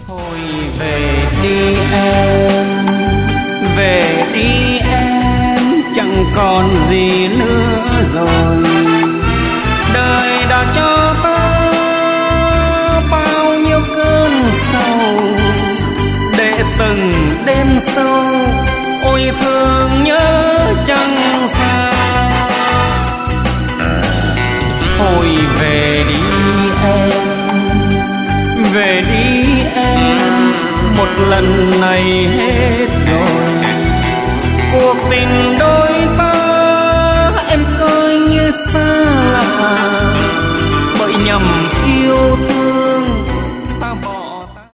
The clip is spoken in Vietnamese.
Thôi về đi em, về đi em, chẳng còn gì nữa rồi. Đời đã cho ta bao nhiêu cơn sầu, để từng đêm sâu ôi thương nhớ chẳng xa. Thôi về đi em, về đi em, một lần này hết